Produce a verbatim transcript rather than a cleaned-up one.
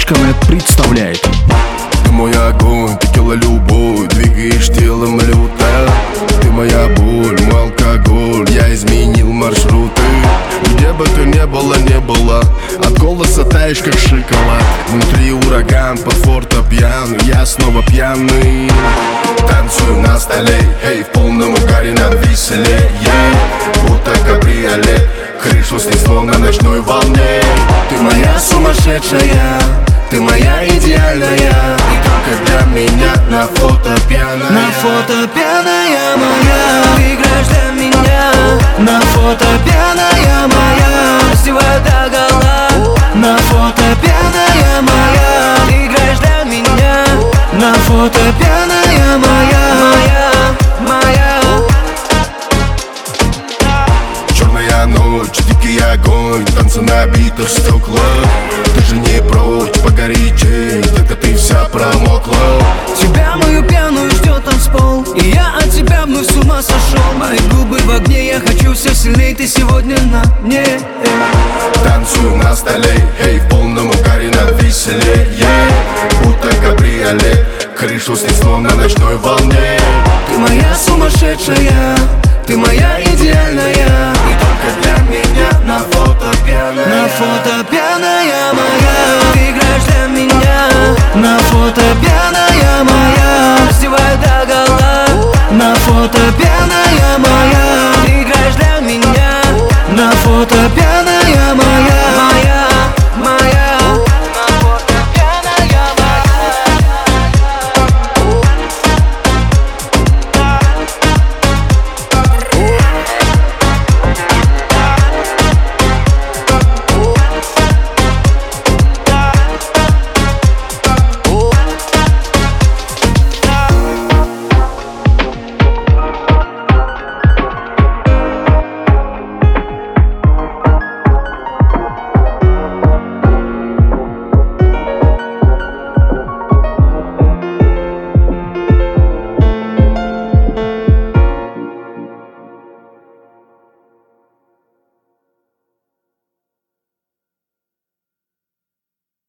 Storytime представляет. Ты мой огонь, ты тело любовь, двигаешь телом люто. Ты моя боль, мой алкоголь, я изменил маршруты. Где бы ты не была, не была, от голоса таешь, как шоколад. Внутри ураган, под фортепиано, я снова пьяный. Танцую на столе, эй, в полном угаре нам веселее, yeah. Будто кабриолет, крышу снесло на ночной волне. Ты моя сумасшедшая, ты моя идеальная, и только для меня на фото пьяная. На фото пьяная моя, ты играешь для меня. На фото пьяная моя, раздеваю догола. На фото пьяная моя, ты играешь для меня. На фото пьяная моя, моя, моя. Черная ночь, дикий огонь, танцы на битых стеклах. Ты же не прочь, погорячей, только ты вся промокла. Тебя мою пьяную ждет танцпол, и я от тебя вновь с ума сошел. Мои губы в огне, я хочу все сильней, ты сегодня на мне. Танцую на столе, эй, в полном угаре нам веселее, yeah. Будто кабриолет, крышу снесло на ночной волне. Ты моя сумасшедшая, ты моя идеальная, и только для меня на фото пьяная. На фото пьяная моя, ты играешь для меня. На фото пьяная